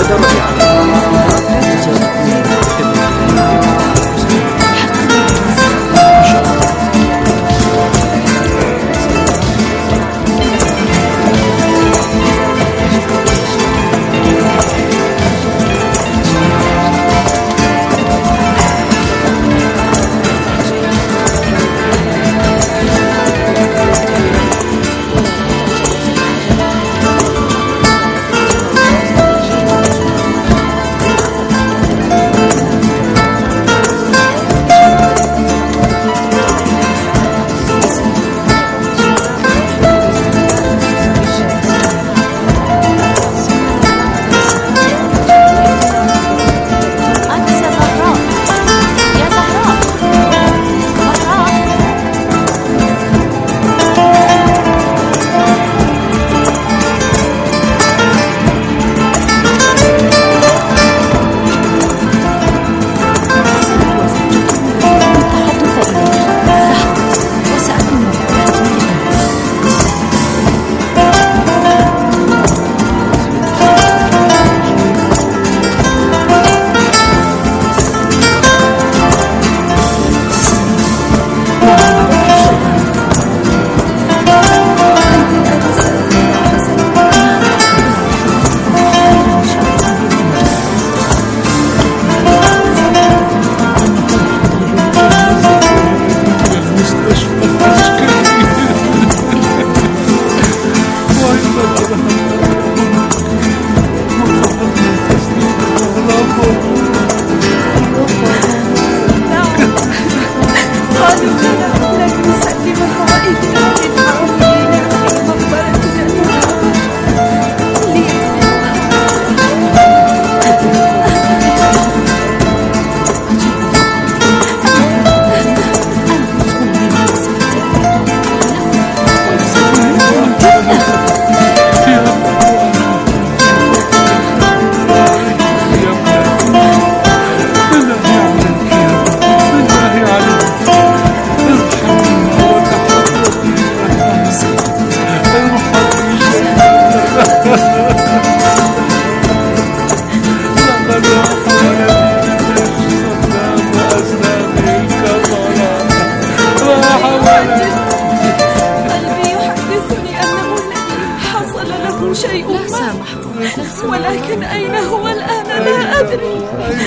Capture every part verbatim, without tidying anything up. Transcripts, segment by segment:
ولكن أين هو الآن لا أدري.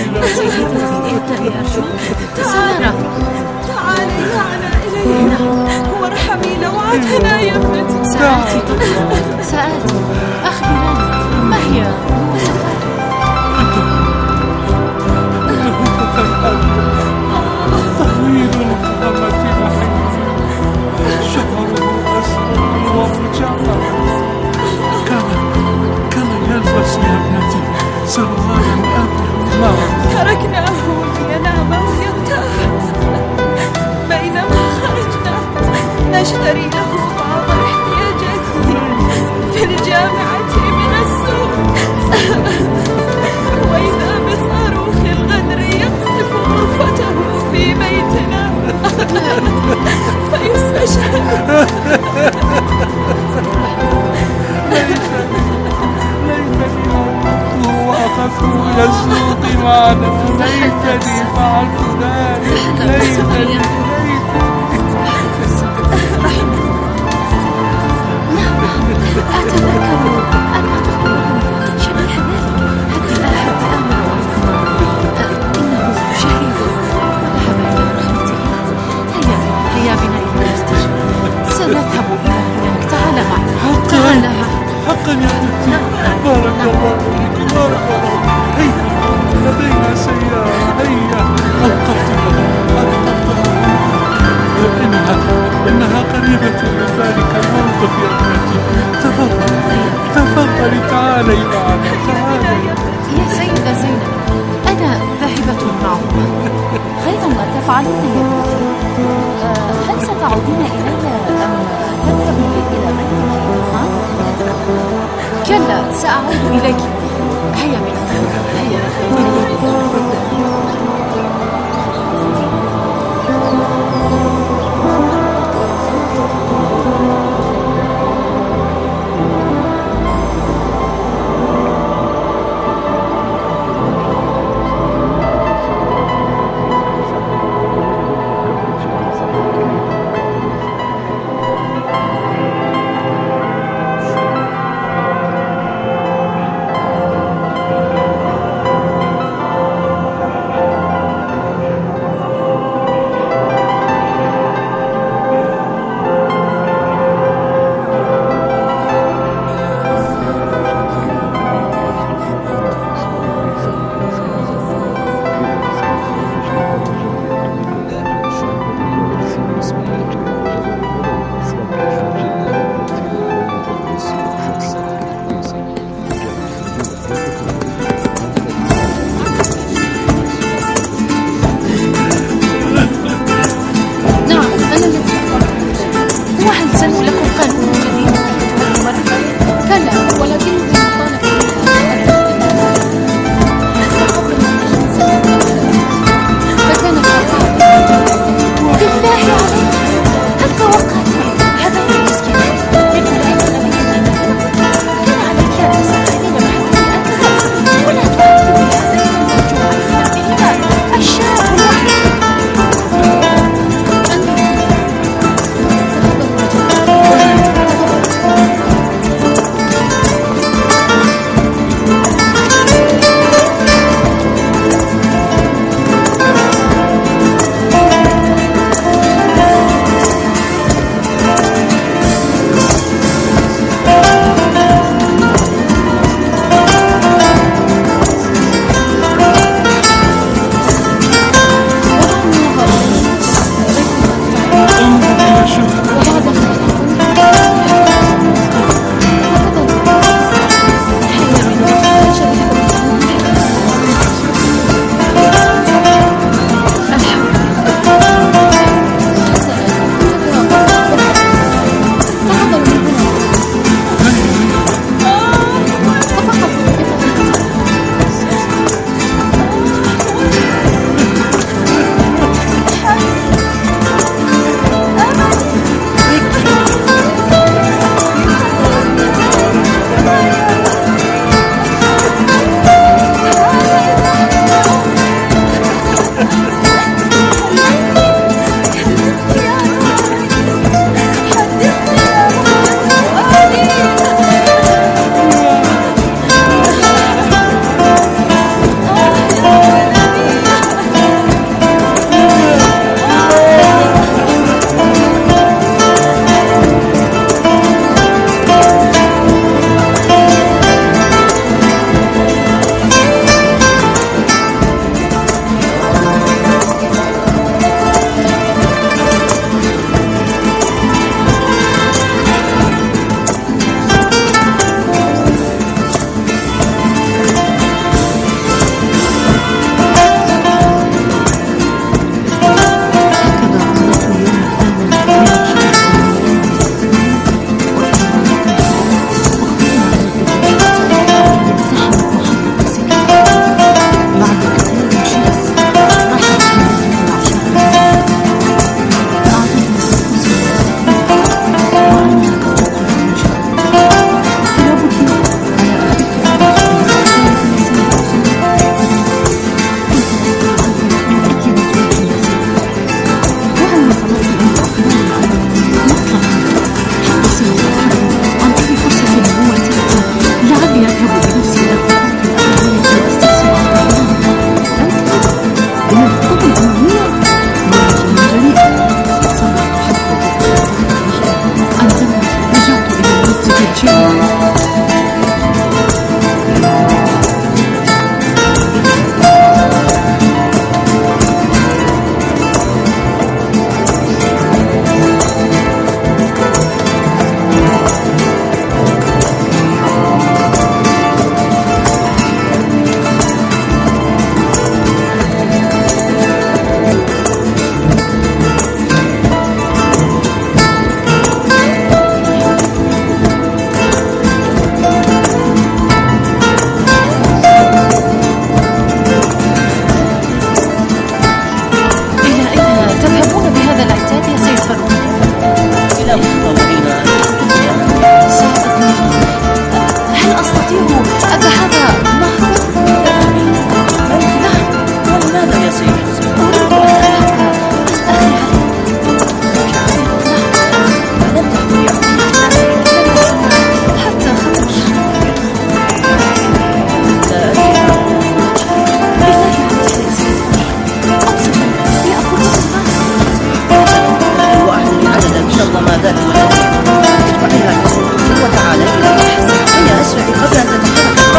ابتغي أرجوك سنرى. تعالي معنا إلينا وارحمينا وعدنا يا ابنتي. سآتي سآتي. أخبريني ما هي وصفاتك؟ طويل القامة نحيف شعره أسود ومجعد كان كان يلبس يا ابنتي سروالا أبيض معه. تركناه لينام ويرتاح بينما خرجنا نشتري له بعض احتياجاته في الجامعة من السوق. وإذا بصاروخ الغدر يقصف غرفته في بيتنا فيستشهد. ليتني أردته وأخذته إلى السوق معنا. ليتني فعلت ذلك. ليتني ليتني أتذكر أن أخبرني شبيح ذلك حتى لا أحد أمر إنه شهيد وذهب إلى رحمته. هيا هيا بنا إلى المستشفى سنذهب إلى هناك. تعال معي. تعال معي. حقا يا ابنتي. بارك الله فيك. بارك الله. هيا لدينا سيارة. هيا أوقفتها أوقفتها إنها إنها قريبة من ذلك الموقف يا ابنتي. تفضلي تفضلي تعالي معنا. تعالي يا سيدة زينب أنا ذاهبة معهما. خير ما تفعلون يا ابنتي. أه هل ستعودين إلي أم تذهبي إلى بيتك؟ ها؟ كلا سأعود إليك. هيا بنا تفضل. هيا.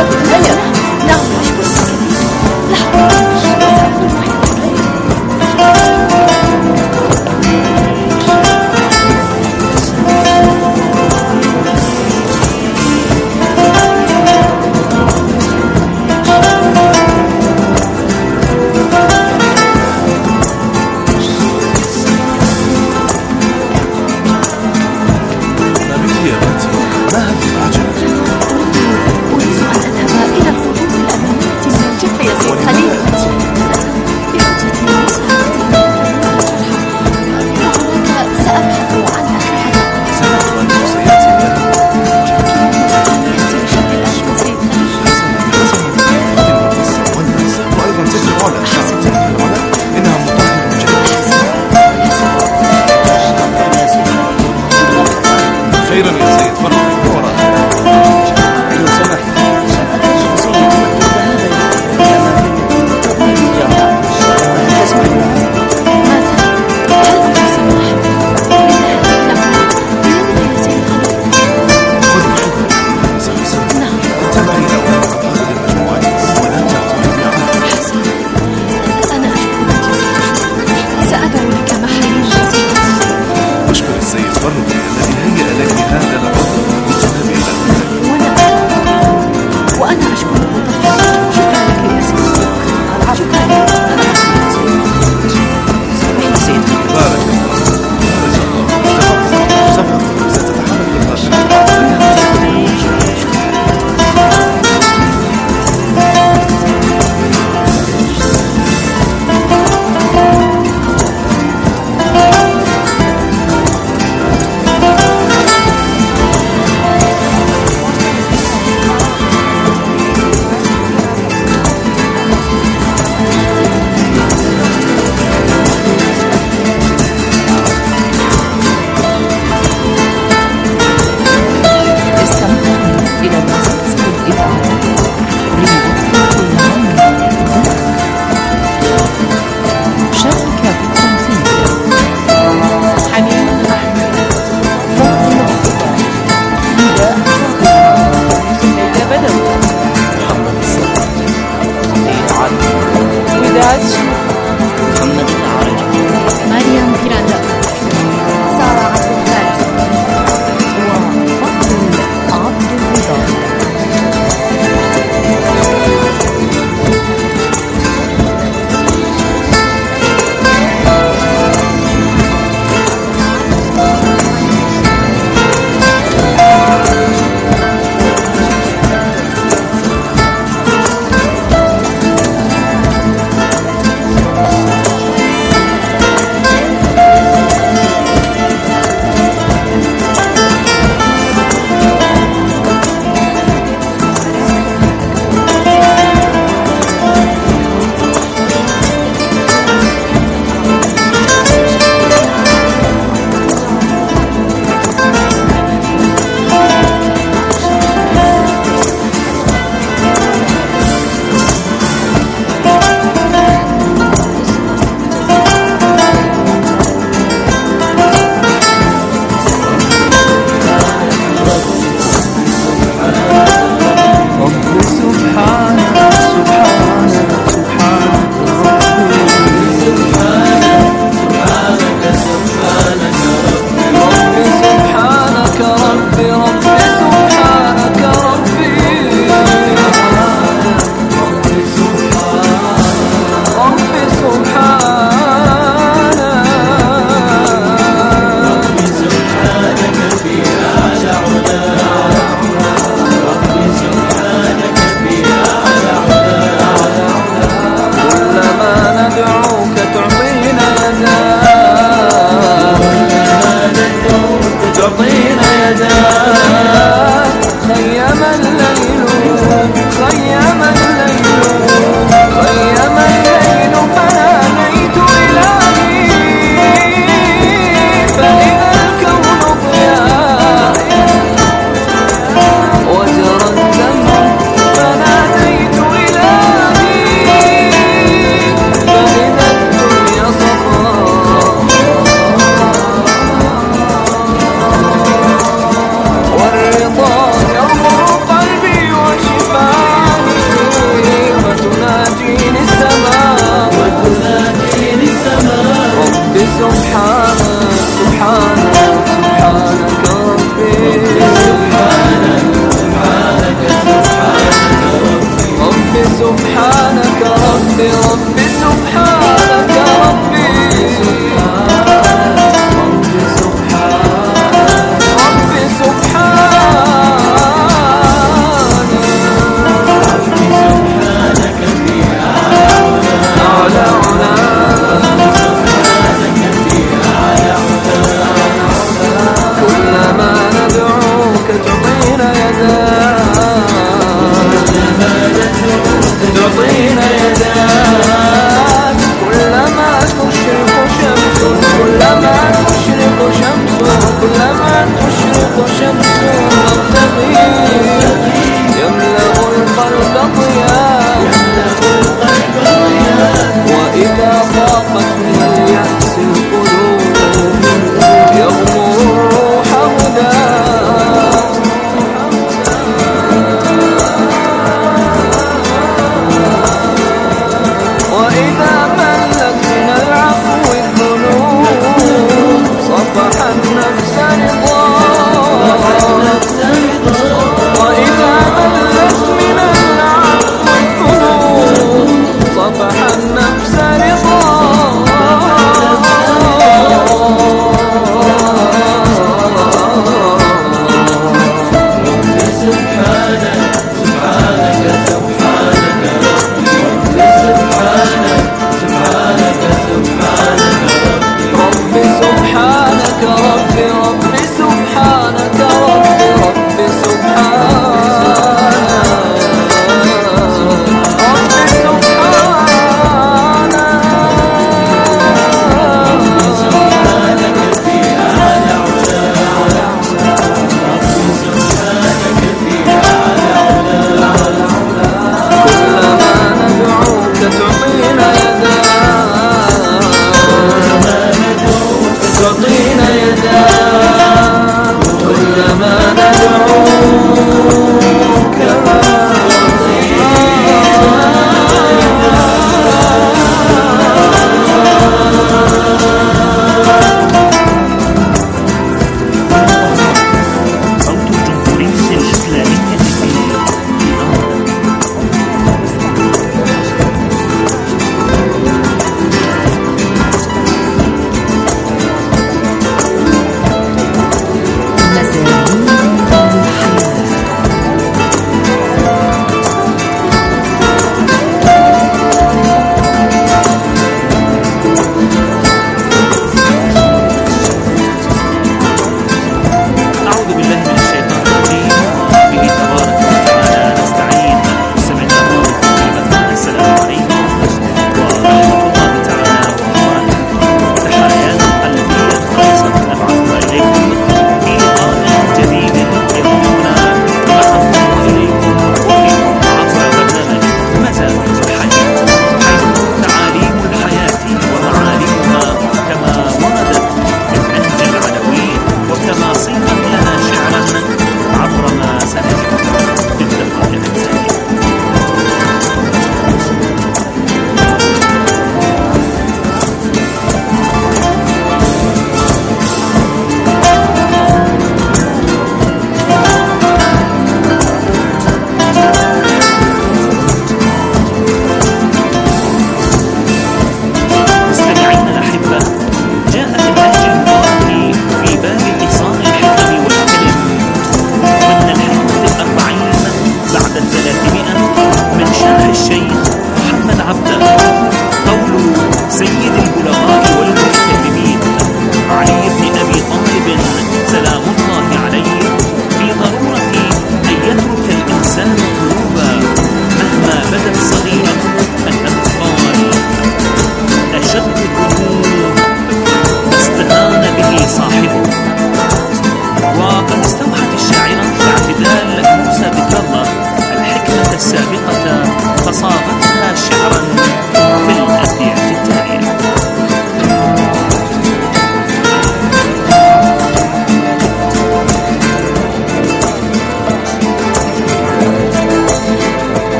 هيا. نعم أشكرك كثيرا. لحظة سأقول واحدة ليلى. ربي ربي سبحانك ربي ربي سبحانك ربي سبحانك ربي سبحانك في أعلى علا كلما ندعوك تعطينا يداك تعطينا يداك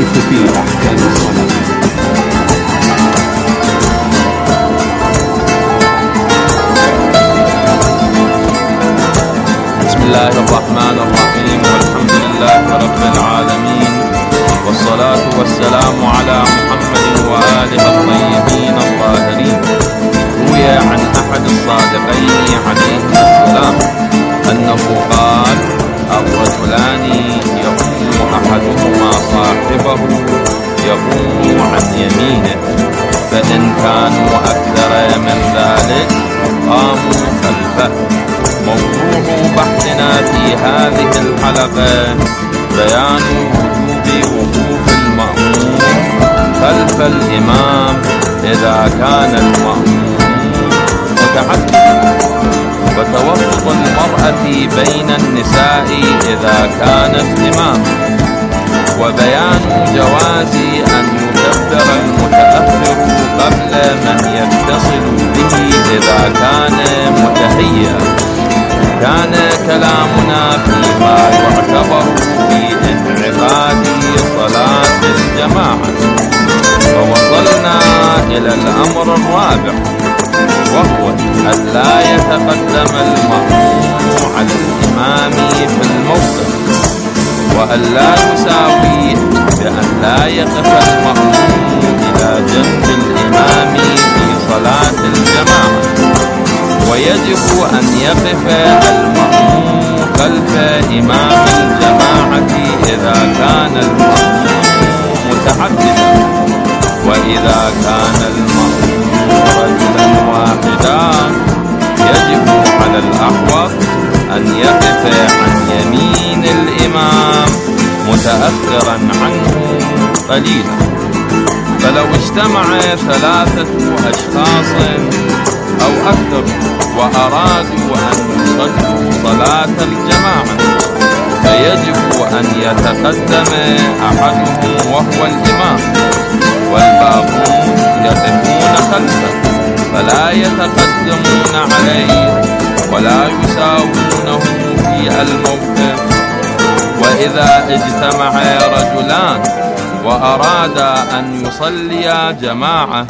نختلف في أحكام الصلاة. بسم الله الرحمن الرحيم، والحمد لله رب العالمين، والصلاة والسلام على محمد وآله الطيبين الطاهرين. روي عن أحد الصادقين عليه السلام أنه قال: الرجلان يقوم أحدهما صاحبه يقوم عن يمينه، فإن كانوا أكثر من ذلك قاموا خلفه. موضوع بحثنا في هذه الحلقة بيان وجوب وقوف المأموم خلف الإمام إذا كان المأموم متعددا، وتوسط المرأة بين النساء إذا كانت إمام، وبيان جواز أن يكبر المتأخر قبل من يتصل به إذا كان متهيئا. كان كلامنا فيما يعتبر في انعقاد صلاة الجماعة، ووصلنا إلى الأمر الرابع، وهو أن لا يتقدم المأموم على الإمام في الموقف، وأن لا يساويه بأن لا يقف المأموم إلى جنب الإمام في صلاة الجماعة، ويجب أن يقف المأموم خلف إمام الجماعة إذا كان المأموم متعددا، وإذا كان المأموم رجلا واحدا يجب على الأحوط أن يقف عن يمين الإمام متأخرا عنه قليلا. فلو اجتمع ثلاثة أشخاص أو أكثر وأرادوا أن يصلوا صلاة الجماعة، فيجب أن يتقدم أحدهم وهو الإمام، والباقون يقفون خلفه، فلا يتقدمون عليه ولا يساوونه في الموقف. وإذا اجتمع رجلان وأرادا أن يصليا جماعة،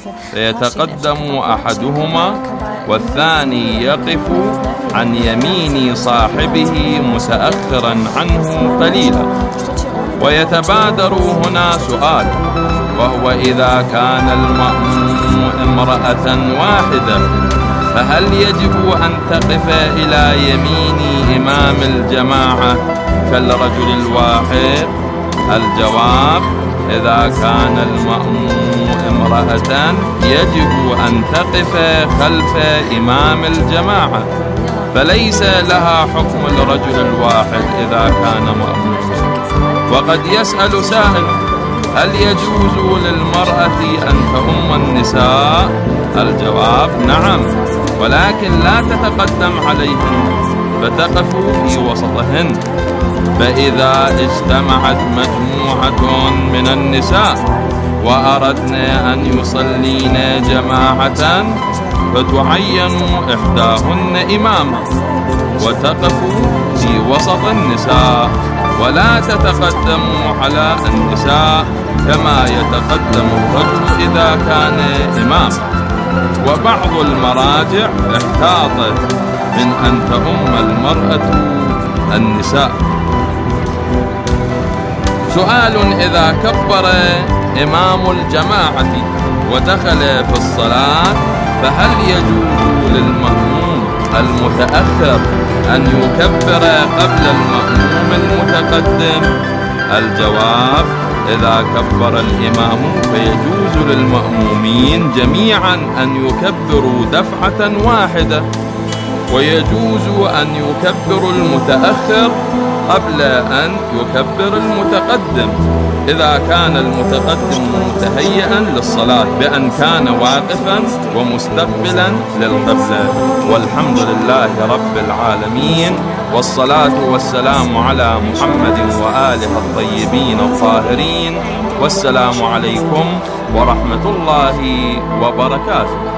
فيتقدم أحدهما والثاني يقف عن يمين صاحبه متأخرا عنه قليلا. ويتبادر هنا سؤال، وهو إذا كان المأموم امرأة واحدة، فهل يجب أن تقف إلى يمين إمام الجماعة كالرجل الواحد؟ الجواب: إذا كان المأموم امرأة يجب أن تقف خلف إمام الجماعة، فليس لها حكم الرجل الواحد إذا كان مأموما. وقد يسأل سائل: هل يجوز للمرأة أن تؤم النساء؟ الجواب: نعم، ولكن لا تتقدم عليهن، فتقف في وسطهن. فإذا اجتمعت مجموعة من النساء وأردن أن يصلين جماعة، فتعين إحداهن إماما وتقف في وسط النساء، ولا تتقدم على النساء كما يتقدم الرجل إذا كان إماما. وبعض المراجع احتاطت من أن تؤم المرأة النساء. سؤال: إذا كبر إمام الجماعة ودخل في الصلاة، فهل يجوز للمأموم المتأخر أن يكبر قبل المأموم المتقدم؟ الجواب: إذا كبر الإمام فيجوز للمأمومين جميعا أن يكبروا دفعة واحدة، ويجوز أن يكبر المتأخر قبل أن يكبر المتقدم إذا كان المتقدم متهيئا للصلاة بأن كان واقفا ومستقبلا للقبلة. والحمد لله رب العالمين، والصلاة والسلام على محمد وآله الطيبين الطاهرين، والسلام عليكم ورحمة الله وبركاته.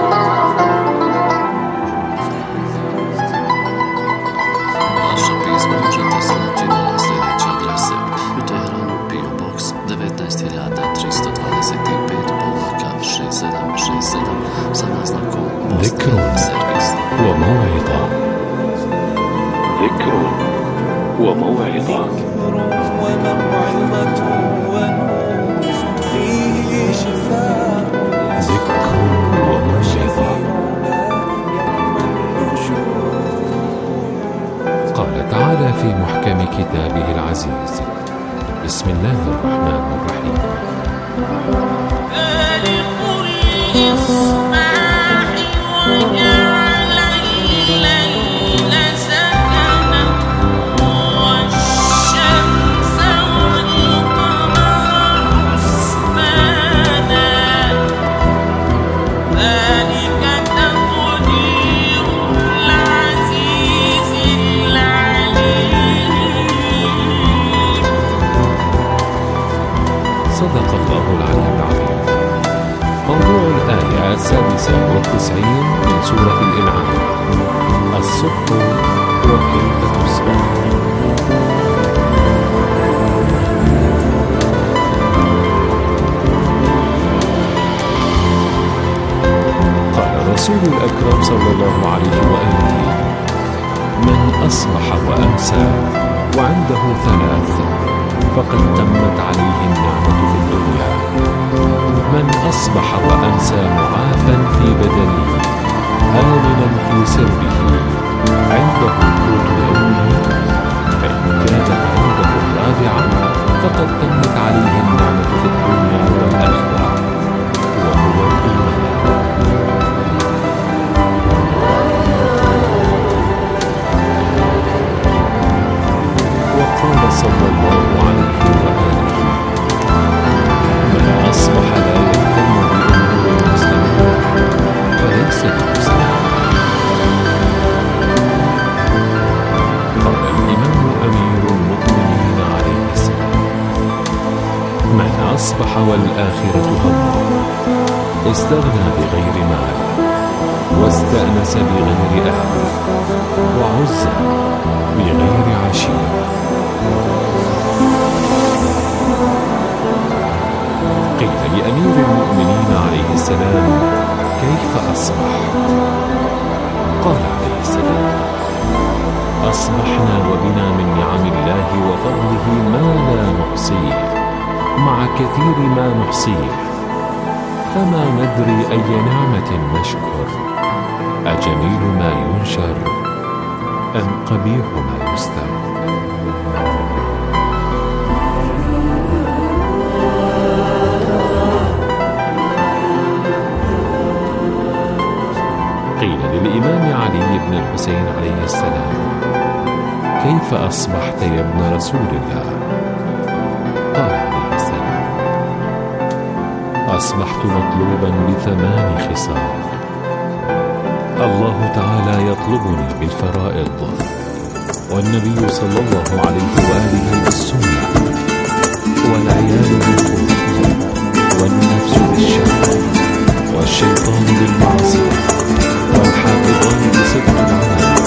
Peace. ذكر وموعظة. ذكر وموعظة. قال تعالى في محكم كتابه العزيز: بسم الله الرحمن الرحيم. صدق الله العلي العظيم. موضوع الآية السادسة والتسعين من سورة الأنعام: الصبح وكيف تصبح. قال رسول الأكرم صلى الله عليه وآله: من أصبح وأمسى وعنده ثلاث فقد تمت عليه النعمة في الدنيا: من أصبح وأمسى معافى في بدنه آمنا في سربه عنده قوت يومه، فإن كانت عنده الرابعة فقد تمت عليه النعمة في الدنيا والآخرة، وهو الإيمان. وقال صلى الله عليه وآله: من أصبح لا يهتم بأمور المسلمين فليس بمسلم. قال الإمام أمير المؤمنين عليه السلام: من أصبح والآخرة همه استغنى بغير مال، واستأنس بغير أهل، وعز بغير عشيرة. قيل لأمير المؤمنين عليه السلام: كيف أصبح؟ قال عليه السلام: أصبحنا وبنا من نعم الله وفضله ما لا نحصيه مع كثير ما نحصيه، فما ندري أي نعمة نشكر، أجميل ما ينشر أم قبيح ما يستر. قيل للإمام علي بن الحسين عليه السلام: كيف أصبحت يا ابن رسول الله؟ قال عليه السلام: أصبحت مطلوبا بثمان خصال. الله تعالى يطلبني بالفرائض، والنبي صلى الله عليه وآله بالسنة، والعيال بالقوت، والنفس بالشهوة، والشيطان بالمعصية، والحافظان بصدق العمل،